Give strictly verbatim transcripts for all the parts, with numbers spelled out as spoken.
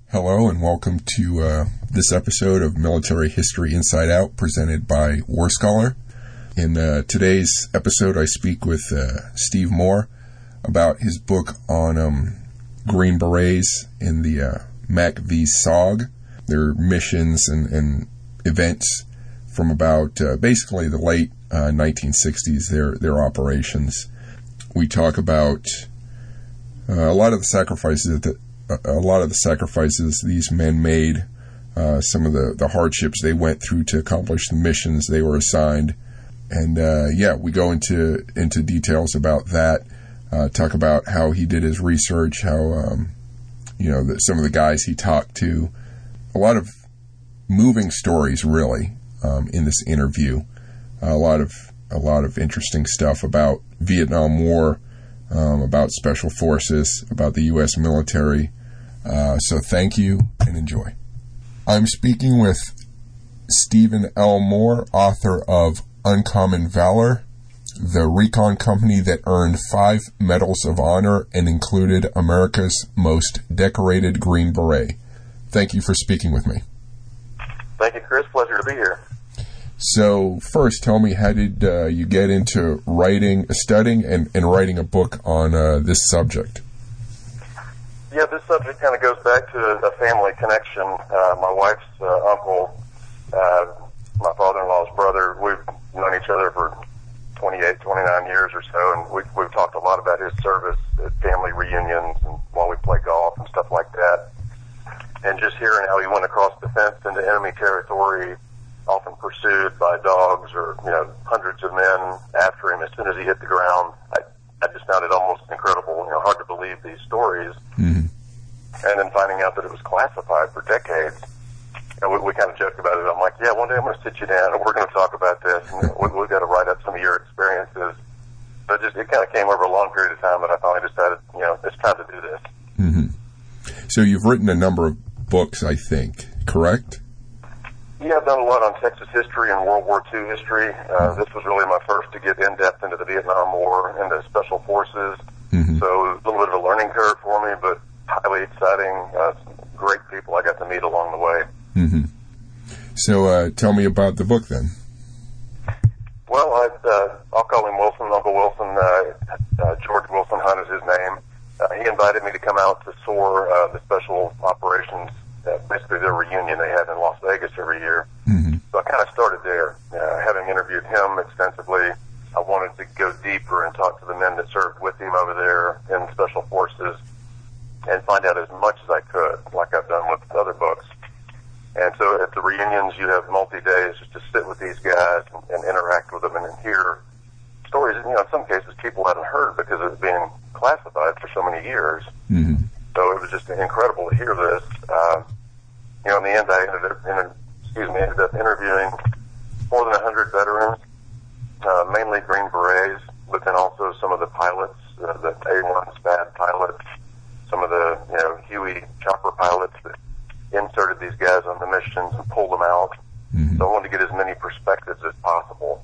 Hello and welcome to uh, this episode of Military History Inside Out, presented by War Scholar. In uh, today's episode, I speak with uh, Steve Moore about his book on um, Green Berets in the uh, Mac V SOG, their missions and, and events from about uh, basically the late uh, nineteen sixties, their their operations. We talk about uh, a lot of the sacrifices that a lot of the sacrifices these men made, uh, some of the, the hardships they went through to accomplish the missions they were assigned. And, uh, yeah, we go into, into details about that, uh, talk about how he did his research, how, um, you know, the, some of the guys he talked to. A lot of moving stories, really, um, in this interview. Uh, a lot of, a lot of interesting stuff about Vietnam War, um, about special forces, about the U S military. Uh, so thank you and enjoy. I'm speaking with Stephen L. Moore, author of Uncommon Valor, the recon company that earned five Medals of Honor and included America's most decorated Green Beret. Thank you for speaking with me. Thank you, Chris. Pleasure to be here. So first, tell me, how did uh, you get into writing, studying, and, and writing a book on uh, this subject? Yeah, this subject kind of goes back to a family connection. Uh, my wife's uh, uncle, uh, my father-in-law's brother, we've known each other for twenty-eight, twenty-nine years or so, and we, we've talked a lot about his service at family reunions and while we play golf and stuff like that. And just hearing how he went across the fence into enemy territory, often pursued by dogs or, you know, hundreds of men after him as soon as he hit the ground. I, I just found it almost incredible, you know, hard to believe these stories. Mm-hmm. And then finding out that it was classified for decades. You know, we, we kind of joked about it. I'm like, yeah, one day I'm going to sit you down and we're going to talk about this, and we, we've got to write up some of your experiences. So it just, it kind of came over a long period of time that I finally decided, you know, it's time to do this. Mm-hmm. So you've written a number of books, I think, correct? Yeah, I've done a lot on Texas history and World War Two history. Uh, this was really my first to get in-depth into the Vietnam War and the Special Forces. Mm-hmm. So it was a little bit of a learning curve for me, but highly exciting. Uh, great people I got to meet along the way. Mm-hmm. So uh, tell me about the book then. Well, I, uh, I'll call him Wilson, Uncle Wilson. Uh, uh, George Wilson Hunt is his name. Uh, he invited me to come out to S O A R, uh, the Special Operations, uh, basically their reunion they have in Las Vegas every year. Mm-hmm. So I kind of started there. Uh, having interviewed him extensively, I wanted to go deeper and talk to the men that served with him over there in Special Forces and find out as much as I could, like I've done with other books. And so at the reunions, you have multi-days just to sit with these guys and, and interact with them and hear stories. And, you know, in some cases, people hadn't heard because it was being classified for so many years. Mm-hmm. So it was just incredible to hear this. Uh, you know, in the end, I ended up, inter- excuse me, ended up interviewing more than one hundred veterans, uh, mainly Green Berets, but then also some of the pilots, uh, the A one SPAD pilots, some of the, you know, Huey chopper pilots that inserted these guys on the missions and pulled them out. Mm-hmm. So I wanted to get as many perspectives as possible.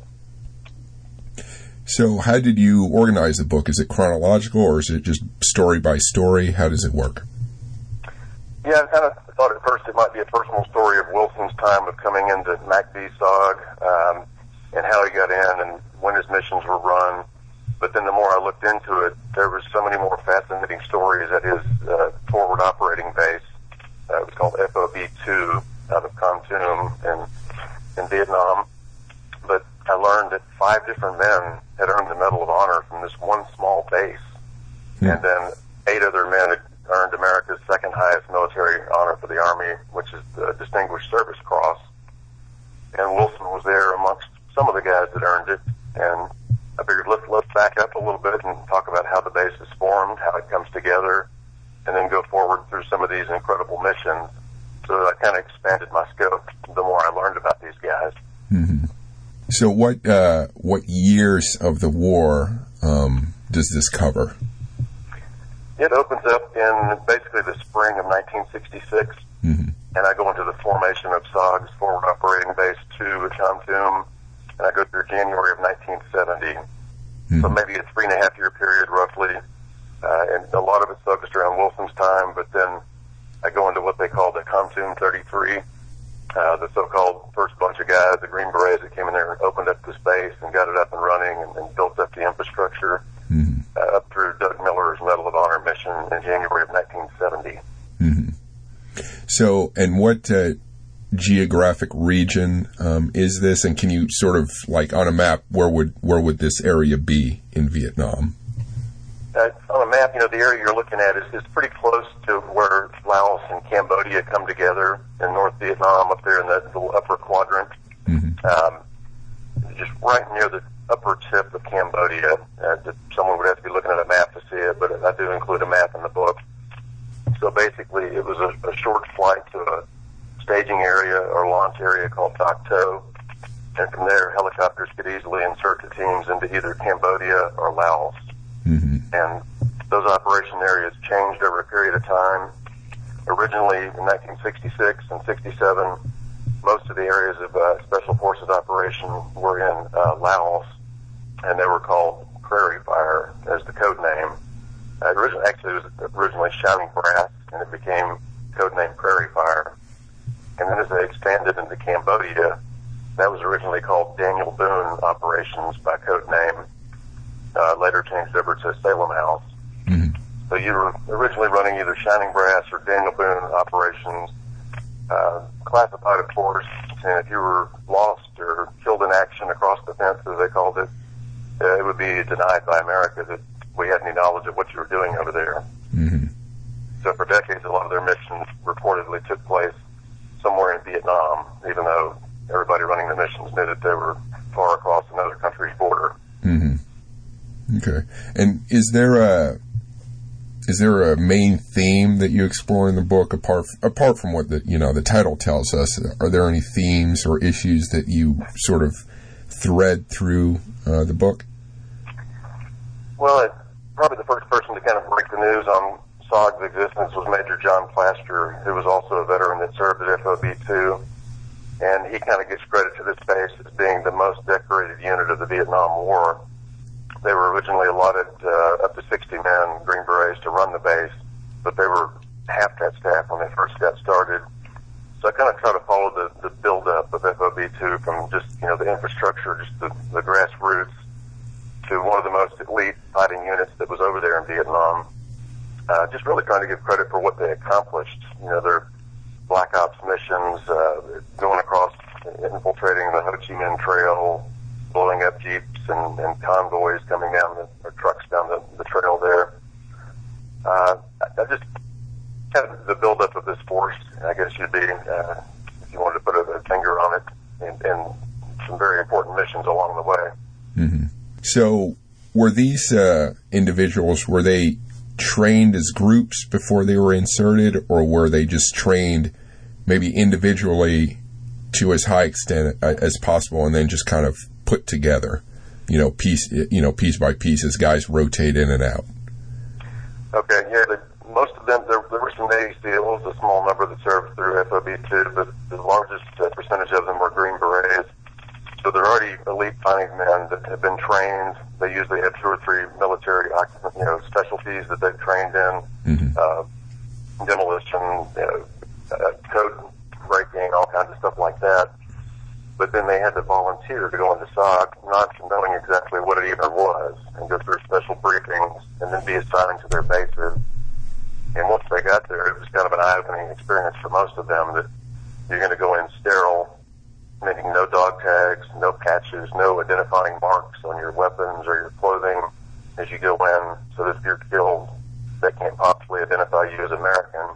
So how did you organize the book? Is it chronological or is it just story by story? How does it work? Yeah, I kind of thought at first it might be a personal story of Wilson's time of coming into Mac V SOG, um, and how he got in and when his missions were run. But then the more I looked into it, there was so many more fascinating stories at his uh, forward operating base. Uh, it was called F O B two out of Kontum in, in Vietnam. But I learned that five different men had earned the Medal of Honor from this one small base. Hmm. And then eight other men had earned America's second highest military honor for the Army, which is the Distinguished Service Cross. And Wilson was there amongst some of the guys that earned it. And I figured let's, let's back up a little bit and talk about how the base is formed, how it comes together, and then go forward through some of these incredible missions. So I kind of expanded my scope the more I learned about these guys. Mm-hmm. So what uh, what years of the war um, does this cover? It opens up in basically the spring of nineteen sixty-six, mm-hmm. and I go into the formation of SOG's Forward Operating Base two at Kontum, and I go through January of nineteen seventy. Mm-hmm. So maybe a three and a half year period roughly, uh, and a lot of it's focused around Wilson's time, but then I go into what they call the Pontoon thirty-three, uh, the so-called first bunch of guys, the Green Berets that came in there and opened up the space and got it up and running and, and built up the infrastructure, mm-hmm. uh, up through Doug Miller's Medal of Honor mission in January of nineteen seventy. Mm-hmm. So, and what uh, geographic region um, is this? And can you sort of, like, on a map, where would where would this area be in Vietnam? Uh, on a map, you know, the area you're looking at is, is pretty close to where Laos and Cambodia come together in North Vietnam, up there in the, the upper quadrant. Mm-hmm. Um, just right near the upper tip of Cambodia. Uh, someone would have to be looking at a map to see it, but I do include a map in the book. So basically, it was a, a short flight to a staging area or launch area called Dak To, and from there, helicopters could easily insert the teams into either Cambodia or Laos. Mm-hmm. And those operation areas changed over a period of time. Originally, in nineteen sixty-six and sixty-seven, most of the areas of uh, Special Forces operation were in uh, Laos, and they were called Prairie Fire as the code name. Uh, originally, actually, it was originally Shining Brass, and it became codenamed Prairie Fire. And then as they expanded into Cambodia, that was originally called Daniel Boone Operations by code name, uh, later changed over to Salem House. Mm-hmm. So you were originally running either Shining Brass or Daniel Boone Operations, uh, classified, of course, and if you were lost or killed in action across the fence, as they called it, uh, it would be denied by America that we had any knowledge of what you were doing over there. Mm-hmm. So for decades, a lot of their missions reportedly took place somewhere in Vietnam, even though everybody running the missions knew that they were far across another country's border. Mm-hmm. Okay. And is there a is there a main theme that you explore in the book apart apart from what the you know the title tells us? Are there any themes or issues that you sort of thread through uh, the book? Well, it, probably the first person to kind of break the news on S O G's existence was Major John Plaster, who was also a veteran that served at F O B two, and he kind of gets credit to this base as being the most decorated unit of the Vietnam War. They were originally allotted uh, up to sixty men, Green Berets, to run the base, but they were half that staff when they first got started. So I kind of try to follow the, the build-up of F O B two from just, you know, the infrastructure, just the, the grassroots, to one of the most elite fighting units that was over there in Vietnam. Uh, just really trying to give credit for what they accomplished. You know, their Black Ops missions, uh, going across, infiltrating the Ho Chi Minh Trail, blowing up jeeps and, and convoys coming down the, or trucks down the, the trail there. Uh, I just had the buildup of this force, I guess you'd be, uh, if you wanted to put a, a finger on it, and, and some very important missions along the way. Mm-hmm. So were these uh, individuals, were they trained as groups before they were inserted, or were they just trained maybe individually to as high extent as possible and then just kind of put together, you know, piece, you know, piece by piece as guys rotate in and out? Okay, yeah, the, most of them, there, there were some Navy SEALs, a small number that served through F O B two, but the largest uh, percentage of them were Green Berets. So they're already elite fighting men that have been trained. They usually have two or three military, you know, specialties that they've trained in, mm-hmm. uh, demolition, you know, uh, code breaking, all kinds of stuff like that. But then they had to volunteer to go into S O G, not knowing exactly what it even was, and go through special briefings, and then be assigned to their bases. And once they got there, it was kind of an eye-opening experience for most of them that you're going to go in sterile, meaning no dog tags, no patches, no identifying marks on your weapons or your clothing as you go in, so that if you're killed, they can't possibly identify you as American.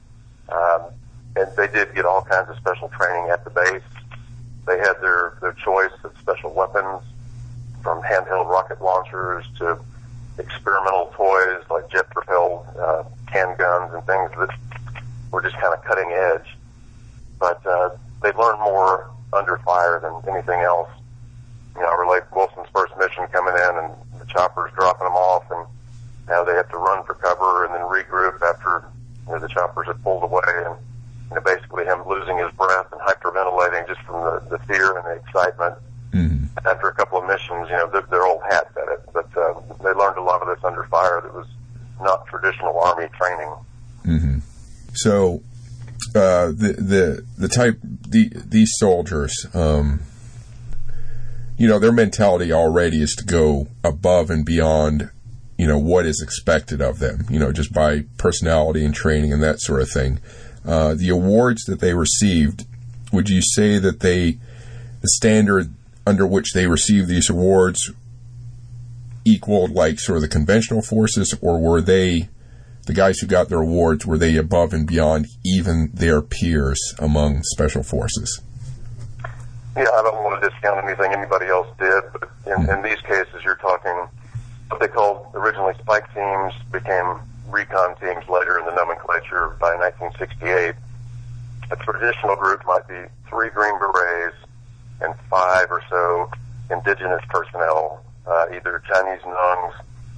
Um, and they did get all kinds of special training at the base. They had their, their choice of special weapons, from handheld rocket launchers to experimental toys like jet-propelled uh, handguns and things that were just kind of cutting edge. But uh, they learned more under fire than anything else. You know, relate Wilson's first mission coming in and the choppers dropping them off, and now they have to run for cover and then regroup after, you know, the choppers had pulled away, and, you know, basically him losing his breath and hyperventilating just from the, the fear and the excitement. Mm-hmm. After a couple of missions, you know, they're, they're old hats at it, but uh, they learned a lot of this under fire that was not traditional Army training. Mm-hmm. So, uh, the the the type the these soldiers, um, you know, their mentality already is to go above and beyond, you know, what is expected of them, you know, just by personality and training and that sort of thing. Uh, the awards that they received, would you say that they, the standard under which they received these awards equaled like sort of the conventional forces, or were they, the guys who got their awards, were they above and beyond even their peers among special forces? Yeah, I don't want to discount anything anybody else did, but in, mm-hmm. in these cases you're talking what they called originally spike teams, became recon teams later in the nomenclature by nineteen sixty-eight. A traditional group might be three Green Berets and five or so indigenous personnel, uh, either Chinese Nungs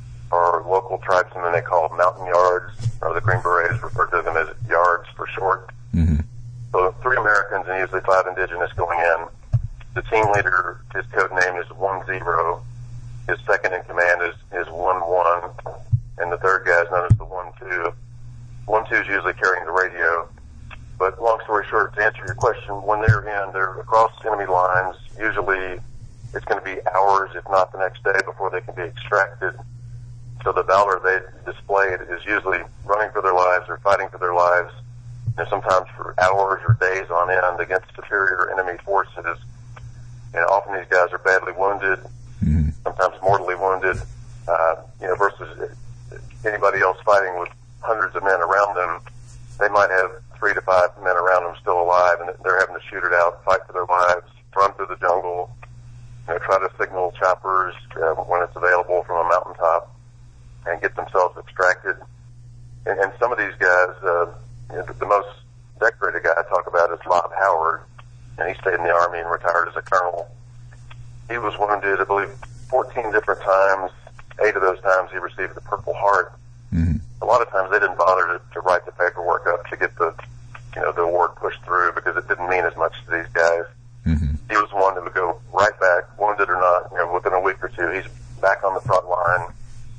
or local tribesmen they call mountain yards, or the Green Berets refer to them as yards for short. Mm-hmm. So three Americans and usually five indigenous going in. The team leader, his code name is one zero. His second in command is, is one one. And the third guy is known as the one two. one two is usually carrying the radio. But long story short, to answer your question, when they're in, they're across enemy lines. Usually it's going to be hours, if not the next day, before they can be extracted. So the valor they displayed is usually running for their lives or fighting for their lives, and sometimes for hours or days on end against superior enemy forces. And often these guys are badly wounded, mm-hmm. sometimes mortally wounded, uh, you know, versus anybody else fighting with hundreds of men around them. They might have three to five men around them still alive, and they're having to shoot it out, fight for their lives, run through the jungle, you know, try to signal choppers uh, when it's available from a mountaintop, and get themselves extracted. And, and some of these guys, uh, you know, the, the most decorated guy I talk about is Bob Howard, and he stayed in the Army and retired as a colonel. He was wounded, I believe, fourteen different times. Eight of those times he received the Purple Heart. Mm-hmm. A lot of times they didn't bother to, to write the paperwork up to get the, you know, the award pushed through because it didn't mean as much to these guys. Mm-hmm. He was one that would go right back, wounded or not, you know, within a week or two. He's back on the front line.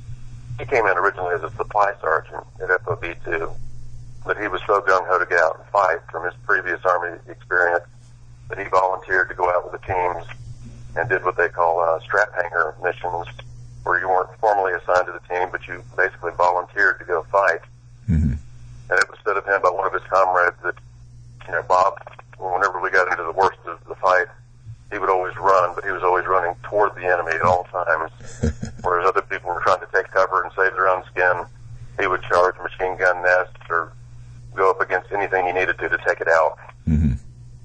He came in originally as a supply sergeant at F O B two, but he was so gung-ho to get out and fight from his previous Army experience that he volunteered to go out with the teams and did what they call uh, strap hanger missions, where you weren't formally assigned to the team, but you basically volunteered to go fight. Mm-hmm. And it was said of him by one of his comrades that, you know, Bob, whenever we got into the worst of the fight, he would always run, but he was always running toward the enemy at all times. Whereas other people were trying to take cover and save their own skin, he would charge machine gun nests or go up against anything he needed to to take it out. Mm-hmm.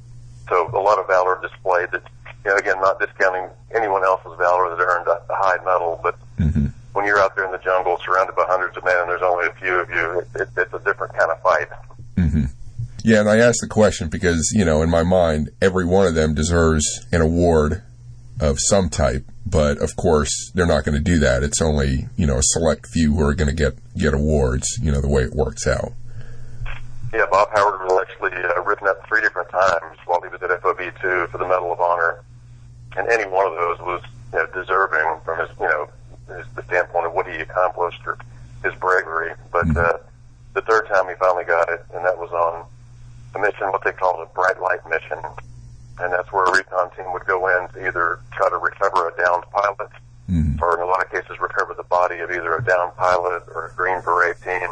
So a lot of valor displayed that, you know, again, not discounting anyone else's valor that earned a, a high medal, but mm-hmm. when you're out there in the jungle surrounded by hundreds of men and there's only a few of you, it, it, it's a different kind of fight. Mm-hmm. Yeah, and I asked the question because, you know, in my mind, every one of them deserves an award of some type, but of course they're not going to do that. It's only, you know, a select few who are going to get, get awards, you know, the way it works out. Yeah, Bob Howard was actually uh, written up three different times while he was at F O B two for the Medal of Honor, and any one of those was, you know, deserving from his, you know, his, the standpoint of what he accomplished or his bravery. But mm-hmm. uh, the third time he finally got it, and that was on a mission, what they called a bright light mission, and that's where a recon team would go in to either try to recover a downed pilot, mm-hmm. or in a lot of cases recover the body of either a downed pilot or a Green Beret team.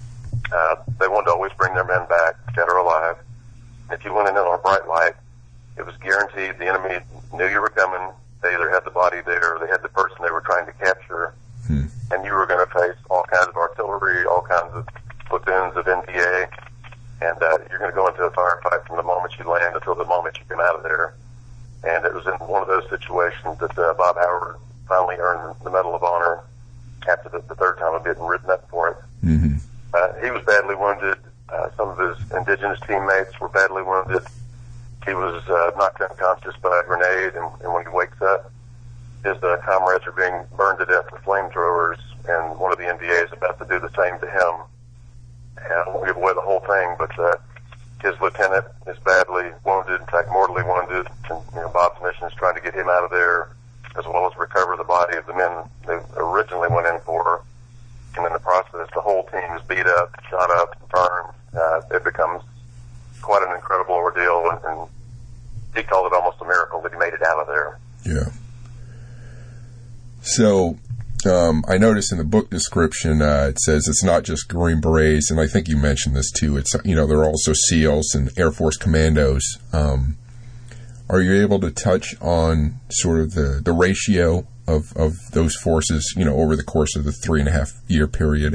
Uh, they wanted to always bring their men back, dead or alive. If you went in on a bright light, it was guaranteed the enemy knew you were coming. They either had the body there or they had the person they were trying to capture. Hmm. And you were going to face all kinds of artillery, all kinds of platoons of N V A. And uh, you're going to go into a firefight from the moment you land until the moment you come out of there. And it was in one of those situations that uh, Bob Howard finally earned the Medal of Honor after the, the third time of getting written up for it. Mm-hmm. Uh, he was badly wounded. Uh, some of his indigenous teammates were badly wounded. He was uh, knocked unconscious by a grenade, and, and when he wakes up, his uh, comrades are being burned to death with flamethrowers, and one of the N V A is about to do the same to him. And I won't give away the whole thing, but uh, his lieutenant is badly wounded, in fact, mortally wounded, and you know, Bob's mission is trying to get him out of there, as well as recover the body of the men they originally went in for. And in the process, the whole team is beat up, shot up, burned, uh, it becomes quite an incredible ordeal, and, and he called it almost a miracle that he made it out of there. Yeah. So, um, I noticed in the book description, uh, it says it's not just Green Berets, and I think you mentioned this too. It's, you know, there are also SEALs and Air Force Commandos. Um, are you able to touch on sort of the, the ratio of, of those forces, you know, over the course of the three and a half year period?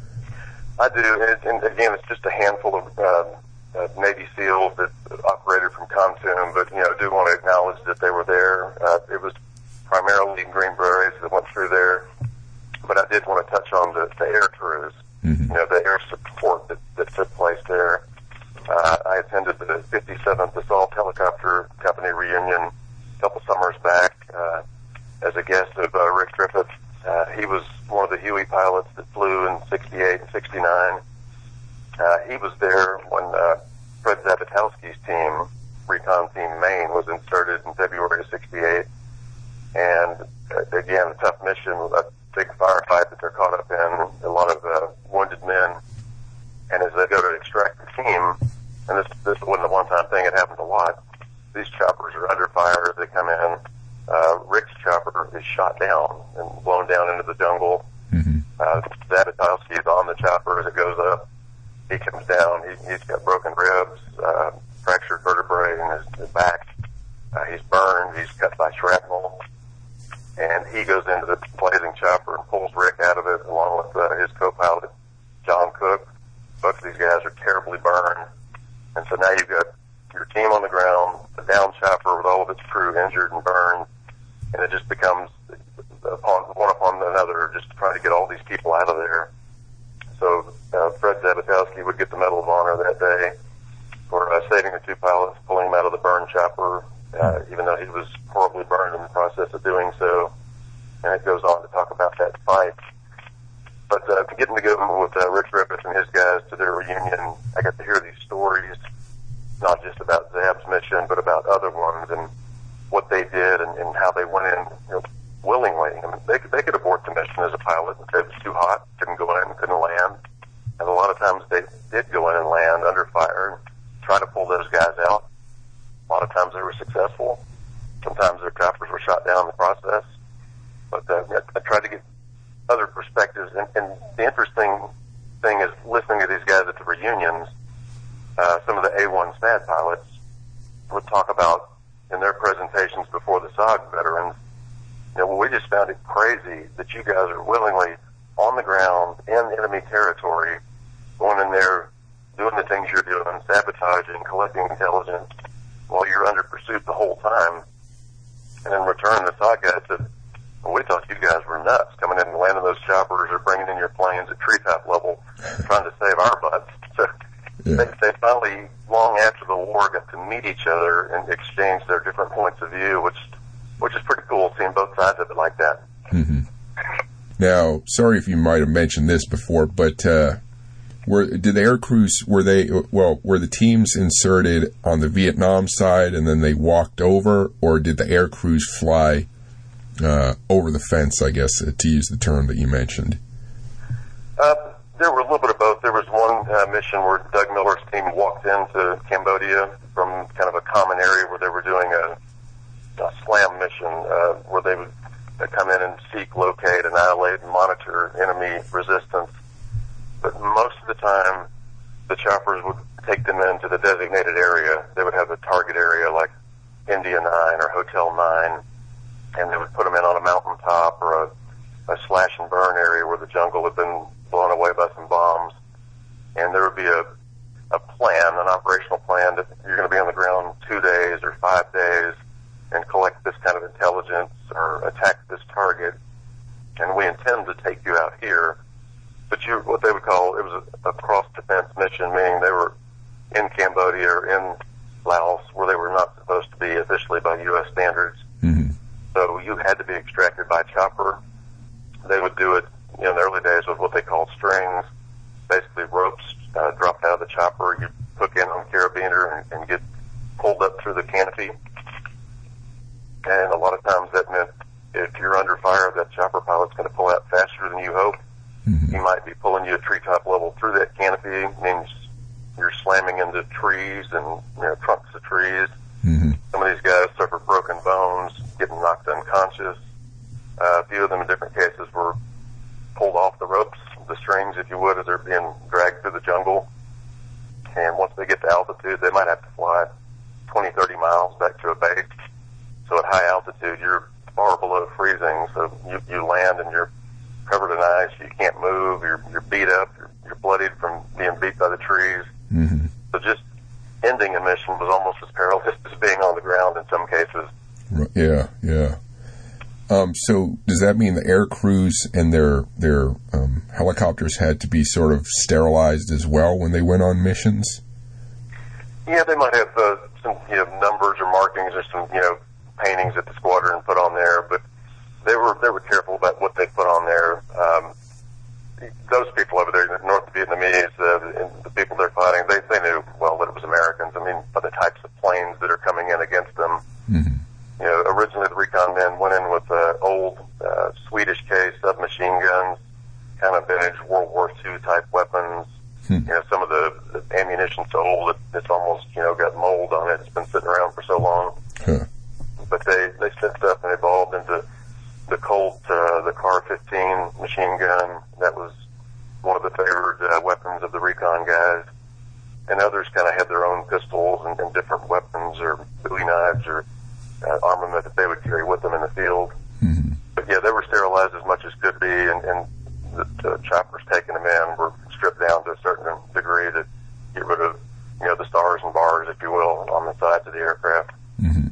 I do, and, and again, it's just a handful of uh, uh, Navy SEALs that operated from Khartoum, but, you know, I do want to acknowledge that they were there. Uh, it was primarily Green Berets that went through there, but I did want to touch on the, the air crews, mm-hmm. you know, the air support that, that took place there. Uh, I attended the fifty-seventh Assault Helicopter Company reunion a couple summers back uh, as a guest of uh, Rick Griffith. Uh, he was one of the Huey pilots that flew in sixty-eight and sixty-nine. Uh, he was there when uh, Fred Zabatowski's team, Recon Team Maine, was inserted in February of sixty-eight. And uh, again, a tough mission, a big firefight that they're caught up in, a lot of uh, wounded men. And as they go to extract the team, and this this wasn't a one-time thing, it happens a lot, these choppers are under fire as they come in. Uh, Rick's chopper is shot down and blown down into the jungle. Mm-hmm. Uh, Zabatowski is on the chopper as it goes up. He comes down, he, he's got broken ribs, uh, fractured vertebrae in his, his back. Uh, he's burned, he's cut by shrapnel. And he goes into the blazing chopper and pulls Rick out of it along with uh, his co-pilot, John Cook. Both of these guys are terribly burned. And so now you've got your team on the ground, the down chopper with all of its crew injured and burned, and it just becomes upon one upon another, just trying to get all these people out of there. So uh, Fred Zabatowski would get the Medal of Honor that day for uh, saving the two pilots, pulling them out of the burned chopper, uh, even though he was horribly burned in the process of doing so. And it goes on to talk about that fight. But uh, getting to go with uh, Rick Griffith and his guys to their reunion, I got to hear these stories, not just about Zab's mission, but about other ones and what they did and, and how they went in, you know, willingly. I mean, they could, they could abort the mission as a pilot and say it was too hot, couldn't go in, couldn't land. And a lot of times they did go in and land under fire and try to pull those guys out. A lot of times they were successful. Sometimes their choppers were shot down in the process. But uh, I tried to get other perspectives. And, and the interesting thing is listening to these guys at the reunions, uh, some of the A one SNAD pilots would talk about in their presentations before the S O G veterans, you know, well, we just found it crazy that you guys are willingly on the ground in enemy territory, going in there, doing the things you're doing, sabotaging, collecting intelligence, while you're under pursuit the whole time. And in return, the S O G guys said, well, we thought you guys were nuts coming in and landing those choppers or bringing in your planes at treetop level, trying to save our butts. So yeah. they, they finally, long after the war, got to meet each other and exchange their different points of view, which which is pretty cool, seeing both sides of it like that. Mm-hmm. Now, sorry if you might have mentioned this before, but uh, were did the air crews, were they, well, were the teams inserted on the Vietnam side and then they walked over, or did the air crews fly uh, over the fence, I guess, uh, to use the term that you mentioned? Uh, there were a little bit of both. There was one uh, mission where Doug Miller's team walked into Cambodia from kind of a common area where they were doing a, a SLAM mission, uh, where they would uh, come in and seek, locate, annihilate, and monitor enemy resistance. But most of the time, the choppers would take them into the designated area. They would have a target area like India nine or Hotel nine, and they would put them in on a mountaintop or a, a slash and burn area where the jungle had been blown away by some bombs. And there would be a, a plan, an operational plan that you're going to be on the ground two days or five days and collect this kind of intelligence or attack this target. And we intend to take you out here. But you, what they would call, it was a, a cross-defense mission, meaning they were in Cambodia or in Laos where they were not supposed to be officially by U S standards. Mm-hmm. So you had to be extracted by chopper. They would do it, you know, in the early days with what they called strings, basically ropes uh, dropped out of the chopper. You hook in on carabiner and, and get pulled up through the canopy. And a lot of times that meant if you're under fire, that chopper pilot's going to pull out faster than you hope. Mm-hmm. He might be pulling you at treetop level through that canopy. It means you're slamming into trees and, you know, trunks of trees. Mm-hmm. Some of these guys suffered broken bones, getting knocked unconscious. Uh, a few of them in different cases were pulled off the ropes, the strings, if you would, as they're being dragged through the jungle. And once they get to altitude, they might have to fly twenty, thirty miles back to a base. So at high altitude, you're far below freezing. So you, you land and you're covered in ice. You can't move. You're, you're beat up. You're, you're bloodied from being beat by the trees. Mm-hmm. So just ending a mission was almost as perilous as being on the ground in some cases. Yeah, yeah. Um, so does that mean the air crews and their their um, helicopters had to be sort of sterilized as well when they went on missions? Yeah, they might have uh, some you know numbers or markings or some you know paintings that the squadron put on there, but they were they were careful about what they put on there. Um, those people over there, the North Vietnamese, uh, the people they're fighting, they they knew well that it was Americans. I mean, by the types of planes that are coming in against them. Mm-hmm. You know, originally the recon men went in with uh, old uh, Swedish K submachine guns, kind of vintage World War Two type weapons. Hmm. You know, some of the, the ammunition's so old that it's almost, you know, got mold on it. It's been sitting around for so long. Huh. But they, they stepped up and evolved into the Colt, uh, the C A R fifteen machine gun. That was one of the favored uh, weapons of the recon guys. And others kind of had their own pistols and, and different weapons or Bowie knives or Uh, armament that they would carry with them in the field. Mm-hmm. But yeah, they were sterilized as much as could be, and, and the, the choppers taking them in were stripped down to a certain degree to get rid of, you know, the stars and bars, if you will, on the sides of the aircraft. Mm-hmm.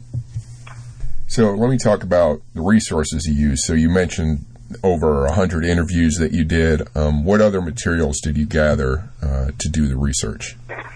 So let me talk about the resources you used. So you mentioned over a hundred interviews that you did. Um, what other materials did you gather uh, to do the research?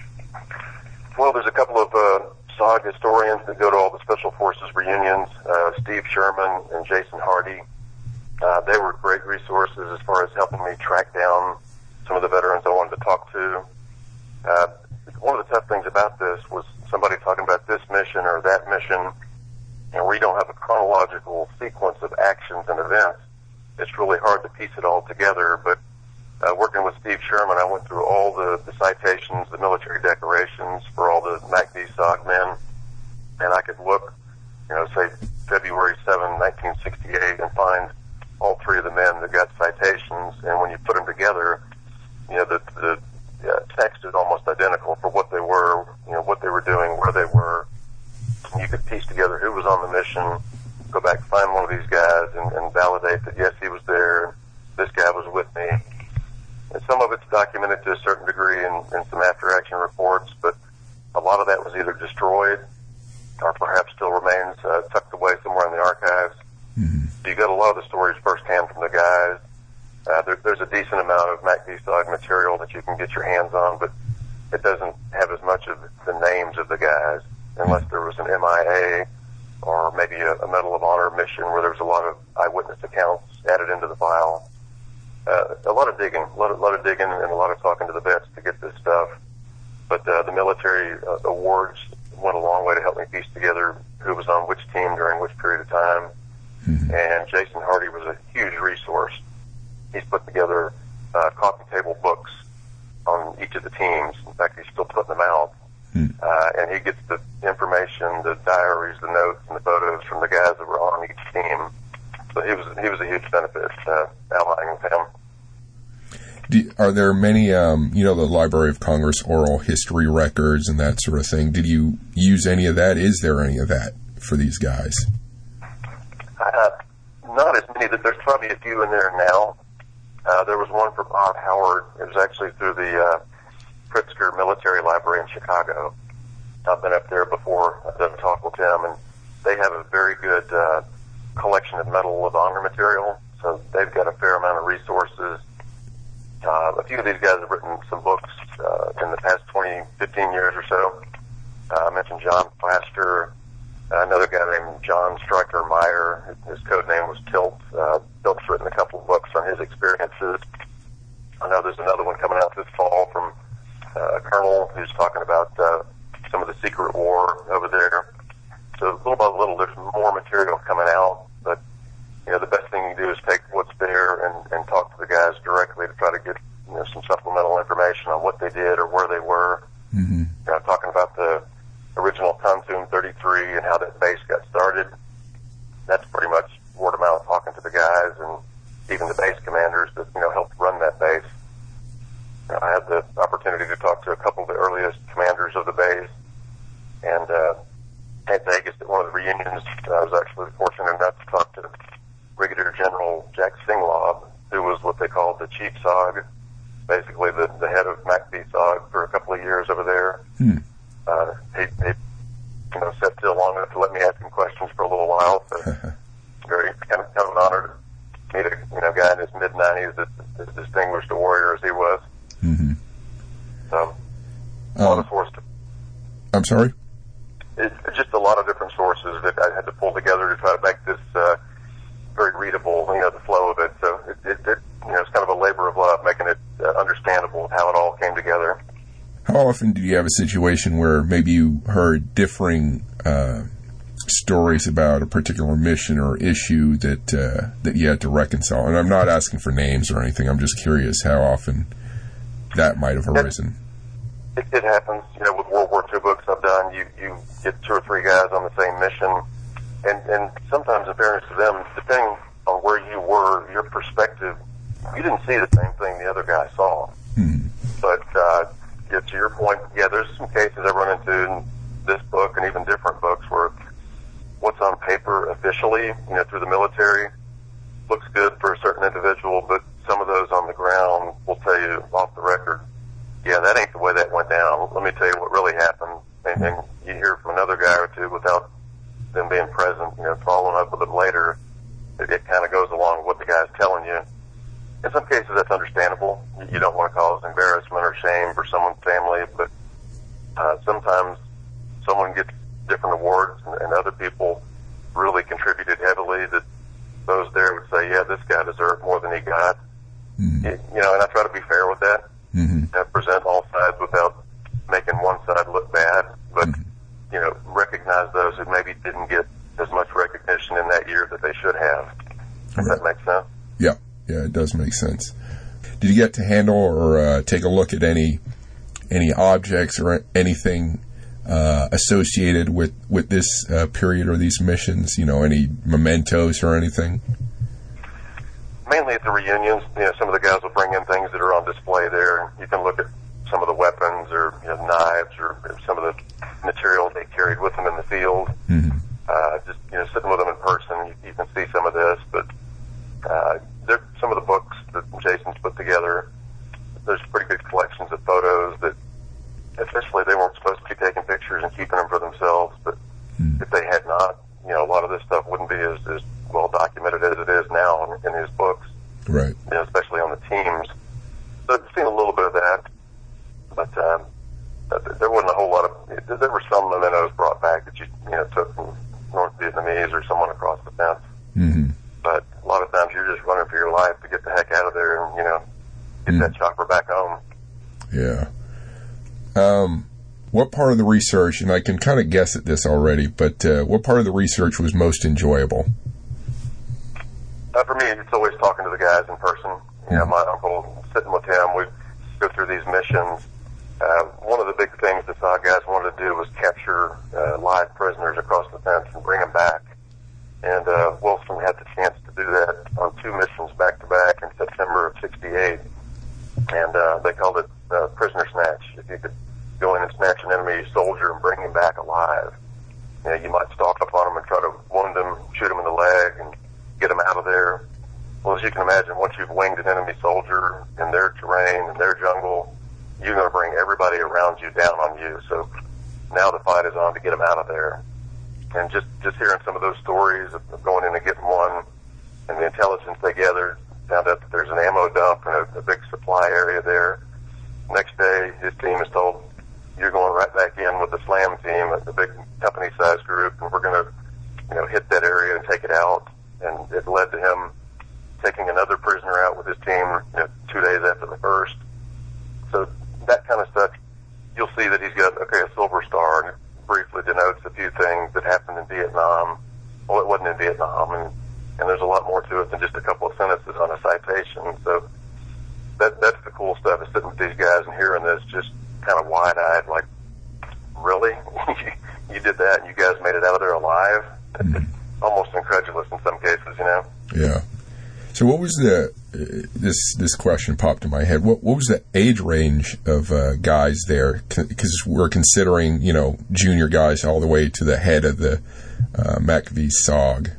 Well, there's a couple of uh, S O G historians that go to all the Special Forces reunions, uh, Steve Sherman and Jason Hardy. Uh, they were great resources as far as helping me track down some of the veterans I wanted to talk to. Uh, one of the tough things about this was somebody talking about this mission or that mission, and we don't have a chronological sequence of actions and events. It's really hard to piece it all together, but Uh, working with Steve Sherman, I went through all the, the citations, the military decorations for all the M A C V S O G men, and I could look, you know, say February seventh, nineteen sixty-eight, and find all three of the men that got citations, and when you put them together, you know, the, the uh, text is almost identical for what they were, you know, what they were doing, where they were. And you could piece together who was on the mission, go back, find one of these guys, and, and validate that, yes, he was there, this guy was with me. And some of it's documented to a certain degree in, in some after-action reports, but a lot of that was either destroyed or perhaps still remains uh, tucked away somewhere in the archives. Mm-hmm. So you got a lot of the stories firsthand from the guys. Uh, there, there's a decent amount of M A C V S O G material that you can get your hands on, but it doesn't have as much of the names of the guys unless there was an M I A or maybe a, a Medal of Honor mission where there was a lot of eyewitness accounts added into the file. Uh, a lot of digging, a lot of, lot of digging and a lot of talking to the vets to get this stuff. But uh, the military uh, awards went a long way to help me piece together who was on which team during which period of time. Mm-hmm. And Jason Hardy was a huge resource. He's put together uh, coffee table books on each of the teams. In fact, he's still putting them out. Mm-hmm. Uh, and he gets the information, the diaries, the notes, and the photos from the guys that were on each team. So he was he was a huge benefit uh, allying with him. Do, are there many, um, you know, the Library of Congress oral history records and that sort of thing? Did you use any of that? Is there any of that for these guys? Uh, not as many. There's probably a few in there now. Uh, there was one for Bob Howard. It was actually through the uh, Pritzker Military Library in Chicago. I've been up there before. I've done a talk with them, and they have a very good uh, collection of Medal of Honor material, so they've got a fair amount of resources. Uh, a few of these guys have written some books uh, in the past twenty, fifteen years or so. Uh, I mentioned John Plaster, uh, another guy named John Stryker Meyer. His code name was Tilt. Uh, Tilt's written a couple of books on his experiences. I know there's another one coming out this fall from uh, a colonel who's talking about uh, some of the secret war over there. So little by little, there's more material coming out, but you know, the best thing you can do is take what's there and, and talk to the guys directly to try to get, you know, some supplemental information on what they did or where they were. that's pretty much word of mouth, talking to the guys and even the base commanders that, you know, helped run that base. You know, I had the opportunity to talk to a couple of the earliest commanders of the base, and uh, at Vegas at one of the reunions, I was actually fortunate enough to talk to Brigadier General Jack Singlaub, who was what they called the Chief S O G, basically the, the head of MACV S O G for a couple of years over there. Hmm. Uh, he, he, you know, sat still long enough to let me ask him questions for a little while. So very kind of, kind of an honor to meet a, you know, guy in his mid nineties that as distinguished a warrior as he was. Mm-hmm. So, a lot um, of sources. I'm sorry? It's just a lot of different sources that I had to pull together to try to make this uh, very readable, you know, the flow of it. So it, it, it you know, it's kind of a labor of love, making it uh, understandable how it all came together. How often do you have a situation where maybe you heard differing uh, stories about a particular mission or issue that uh, that you had to reconcile? And I'm not asking for names or anything. I'm just curious how often that might have arisen. It, it happens, you know, with World War Two books I've done. You you get two or three guys on the same mission, and and sometimes, in fairness to them, depending on where you were, your perspective, you didn't see the same thing the other guy saw. Hmm. But uh, yeah, to your point, yeah, there's some cases I run into in this book and even different books where what's on paper officially, you know, through the military, looks good for a certain individual, but some of those on the ground will tell you off the record, yeah, that ain't the way that went down. Let me tell you what really happened. And, and you hear from another guy or two without them being present, you know, following up with them later. It, it kind of goes along with what the guy's telling you. In some cases, that's understandable. You don't want to cause embarrassment or shame for someone's family, but uh, sometimes someone gets different awards, and, and other people really contributed heavily that those there would say, yeah, this guy deserved more than he got. Mm-hmm. You, you know, and I try to be fair with that. Mm-hmm. I present all sides without making one side look bad, but, mm-hmm. you know, recognize those who maybe didn't get as much recognition in that year that they should have. Does right. that make sense? Yeah. Yeah, it does make sense. Did you get to handle or uh, take a look at any any objects or anything uh, associated with, with this uh, period or these missions? You know, any mementos or anything? Mainly at the reunions, you know, some of the guys will bring in things that are on display there. You can look at some of the weapons or, you know, knives or some of the material they carried with them in the field. Mm-hmm. Uh, just, you know, sitting with them in person, you, you can see some of this, but uh, there, some of the books that Jason's put together, there's pretty good collections of photos that, especially they weren't supposed to be taking pictures and keeping them for themselves, but mm. if they had not, you know, a lot of this stuff wouldn't be as, as well documented as it is now in, in his books. Right. You know, especially on the teams. So I've seen a little bit of that, but um, there wasn't a whole lot of, there were some mementos brought back that you, you know, took from North Vietnamese or someone across the fence. Mm-hmm. But a lot of times you're just running for your life to get the heck out of there and, you know, get mm. that chopper back home. Yeah. Um, what part of the research, and I can kind of guess at this already, but uh, what part of the research was most enjoyable? Uh, for me, it's always talking to the guys in person. You know, my uncle, sitting with him, we go through these missions. Uh, one of the big things the S O G guys wanted to do was capture uh, live prisoners across the fence and bring them back. And uh, Wilson had the chance to do that on two missions back-to-back in September of sixty-eight. And uh, they called it uh, prisoner snatch. If you could go in and snatch an enemy soldier and bring him back alive, you know, you might stalk up on him and try to wound him, shoot him in the leg, and get him out of there. Well, as you can imagine, once you've winged an enemy soldier in their terrain, in their jungle, you're going to bring everybody around you down on you. So now the fight is on to get him out of there. And just, just hearing some of those stories of going in and getting one and the intelligence they gathered, found out that there's an ammo dump and a, a big supply area there. Next day, his team is told, you're going right back in with the SLAM team, a big company-sized group, and we're going to, you know, hit that area and take it out. And it led to him taking another prisoner out with his team, you know, two days after the first. So that kind of stuff, you'll see that he's got, okay, a silver star, and it briefly denotes a few things that happened in Vietnam. Well, it wasn't in Vietnam, and, and there's a lot more to it than just a couple of sentences on a citation. So that that's the cool stuff, is sitting with these guys and hearing this just kind of wide-eyed, like, really? You did that and you guys made it out of there alive? almost incredulous in some cases, you know. Yeah. So what was the, uh, this this question popped in my head, what what was the age range of uh, guys there? Because we're considering, you know, junior guys all the way to the head of the uh, M A C V S O G.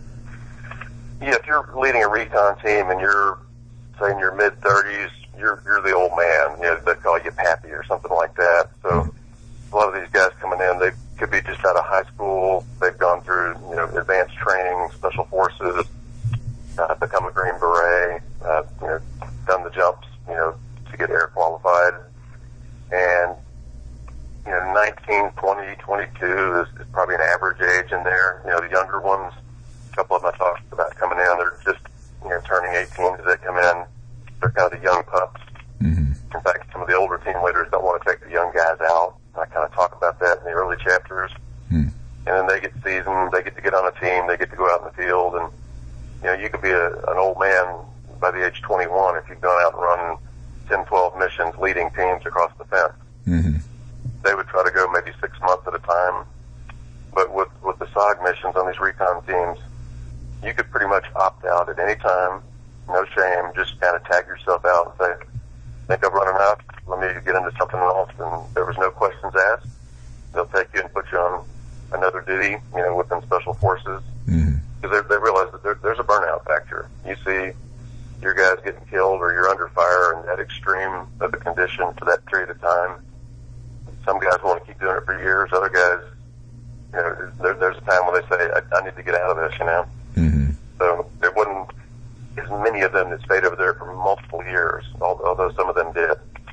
Yeah, if you're leading a recon team and you're, say, in your mid-thirties, you're you're the old man. You know, they call you Pappy or something like that. So mm-hmm. a lot of these guys coming in, they could be just out of high school. They've gone through, you know, advanced training, special forces, uh, become a Green Beret, uh, you know, done the jumps, you know, to get air qualified. And, you know, nineteen, twenty, twenty-two is, is probably an average age in there. You know, the younger ones, a couple of them I talked about coming in, they're just, you know, turning eighteen as they come in. They're kind of the young pups. Mm-hmm. In fact, some of the older team leaders don't want to take the young guys out. I kind of talk about that in the early chapters. Mm. And then they get seasoned, they get to get on a team, they get to go out in the field, and, you know, you could be a, an old man by the age twenty-one if you've gone out and run ten, twelve missions leading teams across the fence. Mm-hmm. They would try to go maybe six months at a time. But with, with the S O G missions on these recon teams, you could pretty much opt out at any time, no shame, just kind of tag yourself out and say, think I've run enough, let me get into something else, and there was no questions asked. They'll take you and put you on another duty, you know, within Special Forces, because mm-hmm. they, they realize that there, there's a burnout factor. You see your guys getting killed or you're under fire and that extreme of a condition for that period of time. Some guys want to keep doing it for years. Other guys, you know, there, there's a time when they say, I, I need to get out of this, you know. Mm-hmm. So there wasn't as many of them that stayed over there for multiple years, although some of them did.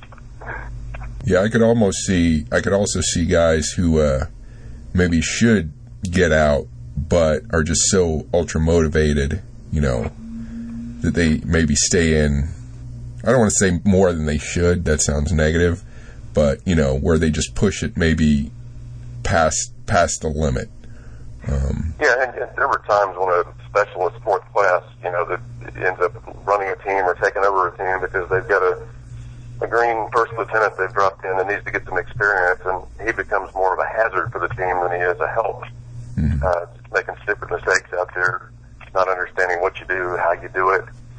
Yeah, I could almost see, I could also see guys who uh, maybe should get out, but are just so ultra motivated, you know, that they maybe stay in, I don't want to say more than they should, that sounds negative, but, you know, where they just push it maybe past past the limit. Um, yeah, and, and there were times when a specialist fourth class, you know, that ends up running a team or taking over a team because they've got a, a green first lieutenant they've dropped in and needs to get some experience, and he becomes more of a hazard for the team than he is a help. Mm-hmm. Uh, making stupid mistakes out there, not understanding what you do, how you do it.